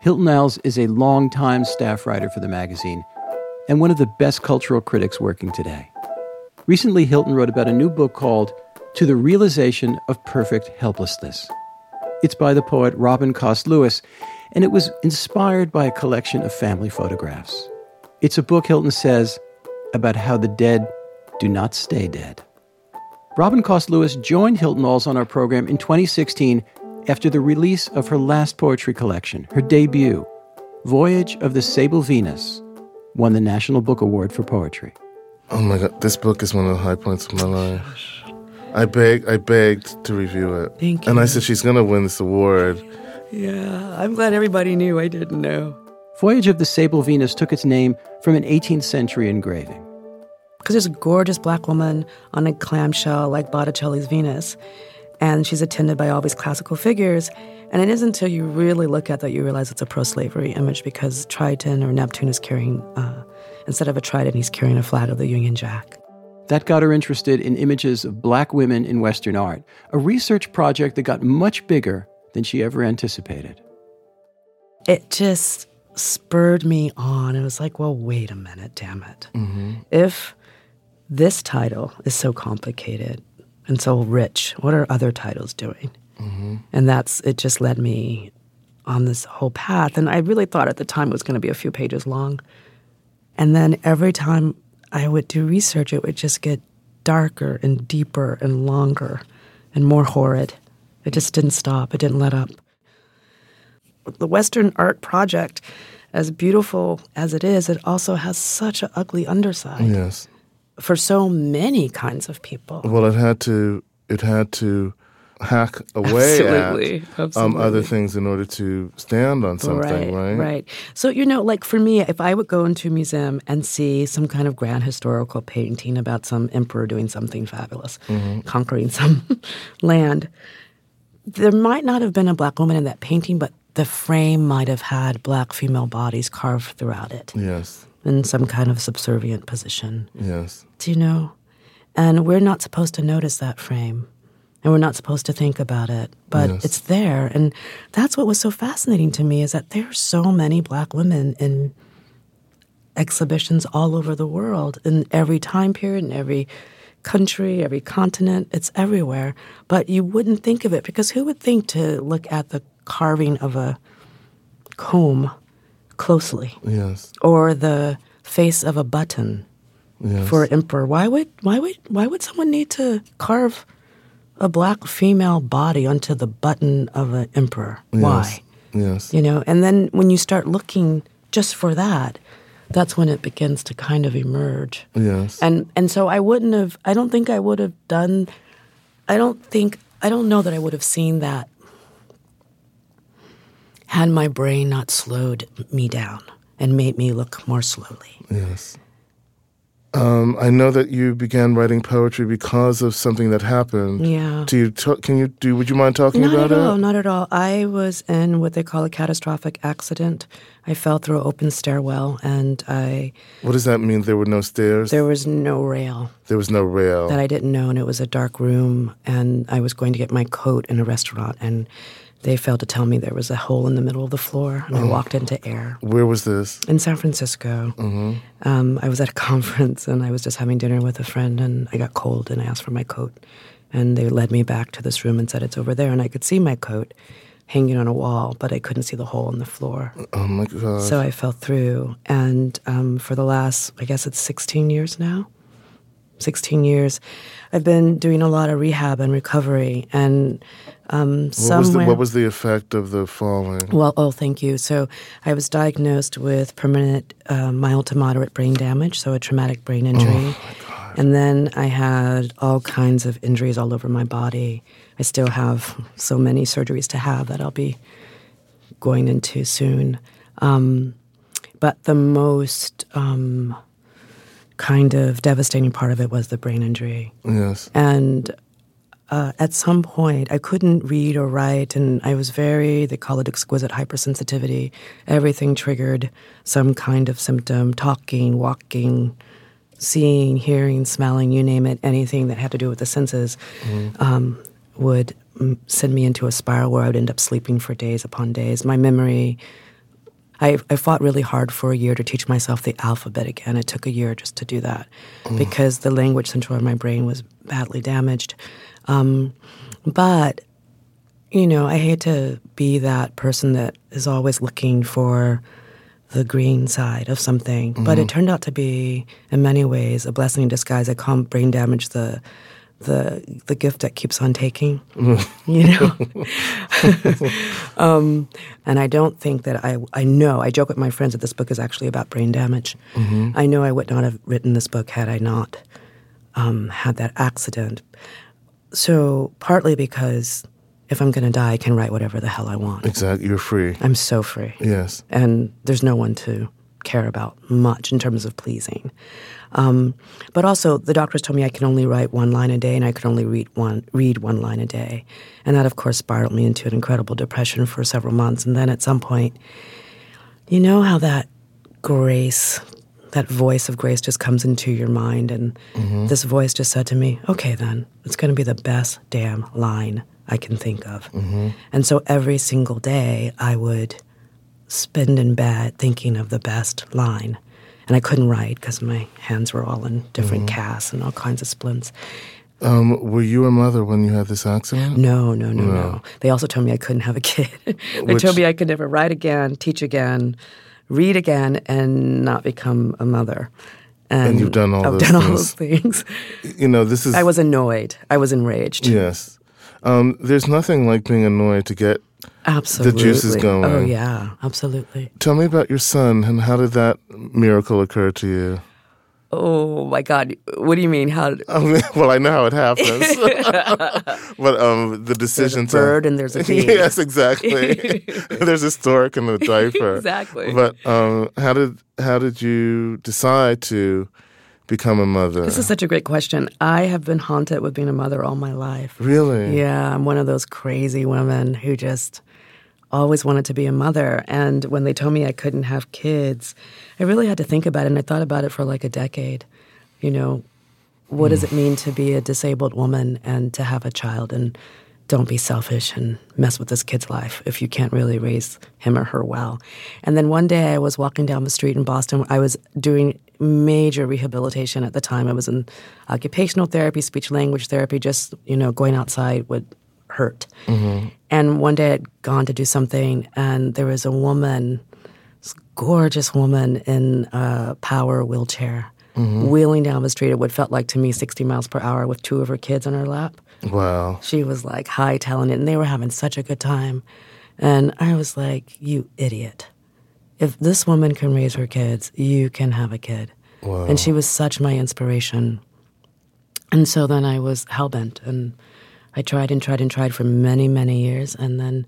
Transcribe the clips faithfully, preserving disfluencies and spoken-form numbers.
Hilton Als is a longtime staff writer for the magazine and one of the best cultural critics working today. Recently, Hilton wrote about a new book called To the Realization of Perfect Helplessness. It's by the poet Robin Cost Lewis, and it was inspired by a collection of family photographs. It's a book, Hilton says, about how the dead do not stay dead. Robin Cost Lewis joined Hilton Als on our program in twenty sixteen after the release of her last poetry collection, her debut, Voyage of the Sable Venus, won the National Book Award for Poetry. Oh my God, this book is one of the high points of my life. I begged, I begged to review it. Thank you. And I said, she's going to win this award. Yeah, I'm glad everybody knew. I didn't know. Voyage of the Sable Venus took its name from an eighteenth century engraving. Because there's a gorgeous black woman on a clamshell like Botticelli's Venus, and she's attended by all these classical figures. And it isn't until you really look at that you realize it's a pro-slavery image, because Triton or Neptune is carrying, uh, instead of a trident, he's carrying a flag of the Union Jack. That got her interested in images of black women in Western art, a research project that got much bigger than she ever anticipated. It just spurred me on. It was like, well, wait a minute, damn it. Mm-hmm. If this title is so complicated and so rich, what are other titles doing? Mm-hmm. And that's, it just led me on this whole path. And I really thought at the time it was going to be a few pages long. And then every time I would do research, it would just get darker and deeper and longer and more horrid. It just didn't stop. It didn't let up. The Western art project, as beautiful as it is, it also has such an ugly underside. Yes. For so many kinds of people. Well, it had to, it had to hack away absolutely, at absolutely. Um, other things in order to stand on something, right? Right, right. So, you know, like for me, if I would go into a museum and see some kind of grand historical painting about some emperor doing something fabulous, mm-hmm. conquering some land, there might not have been a black woman in that painting, but the frame might have had black female bodies carved throughout it. Yes. In some kind of subservient position. Yes. Do you know? And we're not supposed to notice that frame. And we're not supposed to think about it. But yes. it's there. And that's what was so fascinating to me, is that there are so many black women in exhibitions all over the world, in every time period, in every country, every continent. It's everywhere. But you wouldn't think of it, because who would think to look at the carving of a comb closely? Yes. Or the face of a button yes. for an emperor. Why would why would why would someone need to carve a black female body onto the button of an emperor? Yes. Why? Yes. You know, and then when you start looking just for that, that's when it begins to kind of emerge. Yes. And and so I wouldn't have I don't think I would have done I don't think I don't know that I would have seen that had my brain not slowed me down and made me look more slowly. Yes. Um, I know that you began writing poetry because of something that happened. Yeah. Do you talk, can you do? Would you mind talking not about at all, it? Not at all. I was in what they call a catastrophic accident. I fell through an open stairwell, and I. What does that mean? There were no stairs. There was no rail. There was no rail that I didn't know, and it was a dark room. And I was going to get my coat in a restaurant, and they failed to tell me there was a hole in the middle of the floor, and oh. I walked into air. Where was this? In San Francisco. Mm-hmm. Um, I was at a conference, and I was just having dinner with a friend, and I got cold, and I asked for my coat. And they led me back to this room and said, it's over there. And I could see my coat hanging on a wall, but I couldn't see the hole in the floor. Oh, my God. So I fell through. And um, for the last, I guess it's sixteen years now, sixteen years, I've been doing a lot of rehab and recovery. And um, what, somewhere, was the, what was the effect of the falling? Well, oh, thank you. So I was diagnosed with permanent uh, mild to moderate brain damage, so a traumatic brain injury. Oh, my God. And then I had all kinds of injuries all over my body. I still have so many surgeries to have that I'll be going into soon. Um, but the most um, kind of devastating part of it was the brain injury. Yes. And uh, at some point, I couldn't read or write, and I was very, they call it exquisite hypersensitivity. Everything triggered some kind of symptom, talking, walking, seeing, hearing, smelling, you name it, anything that had to do with the senses mm. um, would m- send me into a spiral where I would end up sleeping for days upon days. My memory I, I fought really hard for a year to teach myself the alphabet again. It took a year just to do that mm. because the language center of my brain was badly damaged. Um, but, you know, I hate to be that person that is always looking for the green side of something. Mm-hmm. But it turned out to be, in many ways, a blessing in disguise. I call brain damage the the the gift that keeps on taking, you know? um, and I don't think that I, I know, I joke with my friends that this book is actually about brain damage. Mm-hmm. I know I would not have written this book had I not um, had that accident. So partly because if I'm going to die, I can write whatever the hell I want. Exactly. You're free. I'm so free. Yes. And there's no one to care about much in terms of pleasing. Um, but also, the doctors told me I can only write one line a day, and I could only read one read one line a day. And that, of course, spiraled me into an incredible depression for several months. And then at some point, you know how that grace, that voice of grace just comes into your mind, and mm-hmm. this voice just said to me, okay, then, it's going to be the best damn line I can think of. Mm-hmm. And so every single day, I would spend in bed thinking of the best line. And I couldn't write because my hands were all in different mm-hmm. casts and all kinds of splints. Um, were you a mother when you had this accident? No, no, no, no. no. They also told me I couldn't have a kid. They Which, told me I could never write again, teach again, read again, and not become a mother. And, and you've done all I've those done things. all those things. You know, this is... I was annoyed. I was enraged. Yes. Um, there's nothing like being annoyed to get absolutely. the juices going. Oh, yeah, absolutely. Tell me about your son, and how did that miracle occur to you? Oh, my God. What do you mean? How? Did... I mean, well, I know how it happens. But um, the decision there's a bird to... and there's a bee. Yes, exactly. There's a stork and a diaper. Exactly. But um, how did how did you decide to become a mother? This is such a great question. I have been haunted with being a mother all my life. Really? Yeah, I'm one of those crazy women who just always wanted to be a mother. And when they told me I couldn't have kids, I really had to think about it, and I thought about it for like a decade. You know, what mm. does it mean to be a disabled woman and to have a child? And don't be selfish and mess with this kid's life if you can't really raise him or her well. And then one day I was walking down the street in Boston. I was doing major rehabilitation at the time. I was in occupational therapy, speech language therapy, just, you know, going outside would hurt. Mm-hmm. And one day I'd gone to do something, and there was a woman, this gorgeous woman in a power wheelchair, mm-hmm. wheeling down the street at what felt like to me sixty miles per hour with two of her kids on her lap. Wow. She was like hightailing it, and they were having such a good time. And I was like, you idiot. If this woman can raise her kids, you can have a kid. Wow. And she was such my inspiration. And so then I was hellbent, and I tried and tried and tried for many, many years, and then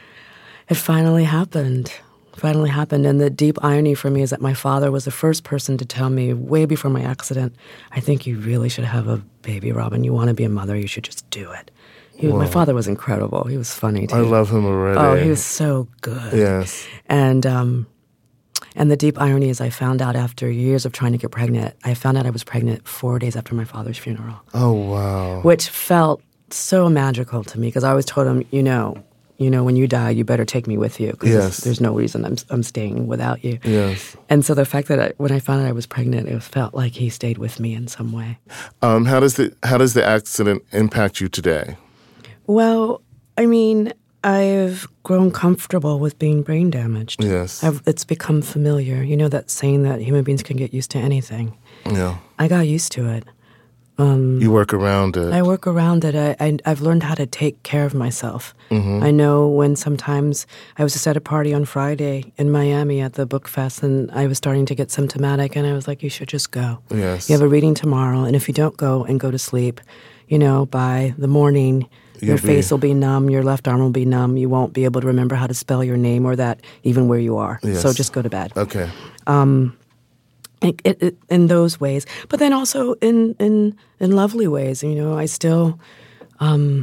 it finally happened. Finally happened. And the deep irony for me is that my father was the first person to tell me way before my accident, I think you really should have a baby, Robin. You want to be a mother, you should just do it. He was, my father was incredible. He was funny, too. I love him already. Oh, he was so good. Yes. And um, and the deep irony is I found out after years of trying to get pregnant, I found out I was pregnant four days after my father's funeral. Oh, wow. Which felt so magical to me, because I always told him, you know, you know, when you die, you better take me with you, because yes. there's, there's no reason I'm I'm staying without you. Yes. And so the fact that I, when I found out I was pregnant, it felt like he stayed with me in some way. Um, how does the how does the accident impact you today? Well, I mean, I've grown comfortable with being brain damaged. Yes. I've, it's become familiar. You know that saying that human beings can get used to anything. Yeah. I got used to it. Um, you work around it. I work around it. I, I, I've learned how to take care of myself. Mm-hmm. I know when sometimes I was just at a party on Friday in Miami at the Book Fest, and I was starting to get symptomatic, and I was like, you should just go. Yes. You have a reading tomorrow, and if you don't go and go to sleep, you know, by the morning, You'll your face be, will be numb, your left arm will be numb, you won't be able to remember how to spell your name or that, even where you are. Yes. So just go to bed. Okay. Um, it, it, it, in those ways. But then also in, in, in lovely ways, you know, I still, um,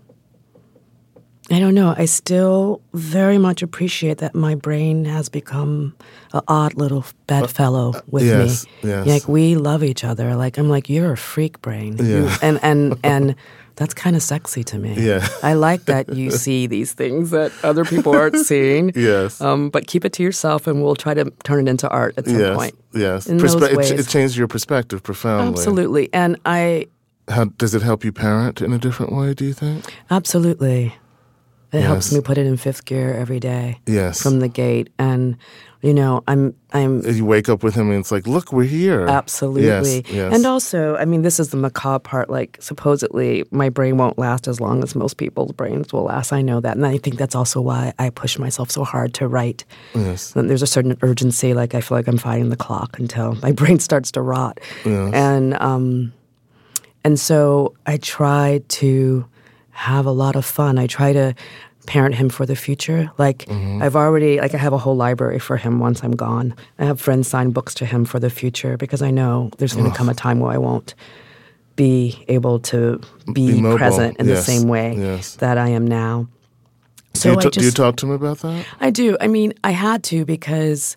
I don't know, I still very much appreciate that my brain has become an odd little bedfellow with uh, yes, me. Yes. Like, we love each other. Like, I'm like, you're a freak brain. Yeah. You, and, and, and That's kind of sexy to me. Yeah. I like that you see these things that other people aren't seeing. Yes. Um, but keep it to yourself, and we'll try to turn it into art at some yes. point. Yes. In Perspe- those ways. It, it changed your perspective profoundly. Absolutely. And I... How, does it help you parent in a different way, do you think? Absolutely. It Yes. helps me put it in fifth gear every day. Yes. From the gate. And, you know, I'm... I'm You wake up with him and it's like, look, we're here. Absolutely. Yes, yes. And also, I mean, this is the macabre part. Like, supposedly, my brain won't last as long as most people's brains will last. I know that. And I think that's also why I push myself so hard to write. Yes. And there's a certain urgency. Like, I feel like I'm fighting the clock until my brain starts to rot. Yes. And, um, and so I try to have a lot of fun. I try to parent him for the future. Like, mm-hmm. I've already, like, I have a whole library for him once I'm gone. I have friends sign books to him for the future because I know there's going to come a time where I won't be able to be, be present in yes. the same way yes. that I am now. So do, you t- I just, do you talk to him about that? I do. I mean, I had to because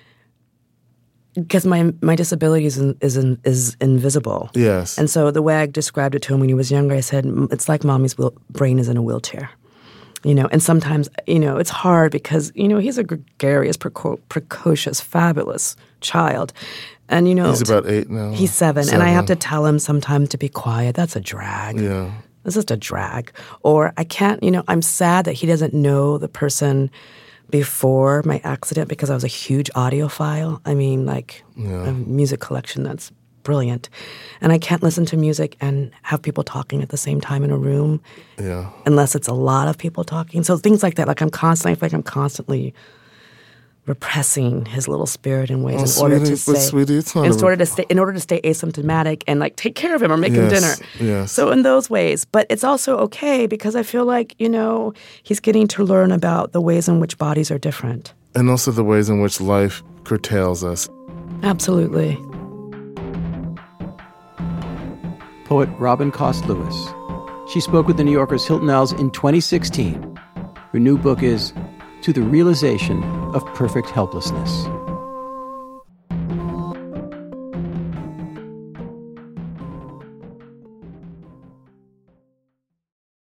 because my my disability is in, is in, is invisible. Yes. And so the way I described it to him when he was younger, I said, it's like mommy's wheel- brain is in a wheelchair. You know, and sometimes, you know, it's hard because, you know, he's a gregarious, preco- precocious, fabulous child. And, you know... He's about eight now. He's seven, seven. And I have to tell him sometimes to be quiet. That's a drag. Yeah. It's just a drag. Or I can't, you know, I'm sad that he doesn't know the person before my accident because I was a huge audiophile. I mean, like, yeah. a music collection that's brilliant. And I can't listen to music and have people talking at the same time in a room yeah. unless it's a lot of people talking. So things like that, like I'm constantly, I feel like I'm constantly repressing his little spirit in ways oh, in sweetie, order to but stay, sweetie, it's not in a order to stay, in order to stay asymptomatic and like take care of him or make yes, him dinner. Yes. So in those ways, but it's also okay because I feel like, you know, he's getting to learn about the ways in which bodies are different. And also the ways in which life curtails us. Absolutely. Poet Robin Cost Lewis. She spoke with the New Yorker's Hilton Als in twenty sixteen. Her new book is To the Realization of Perfect Helplessness.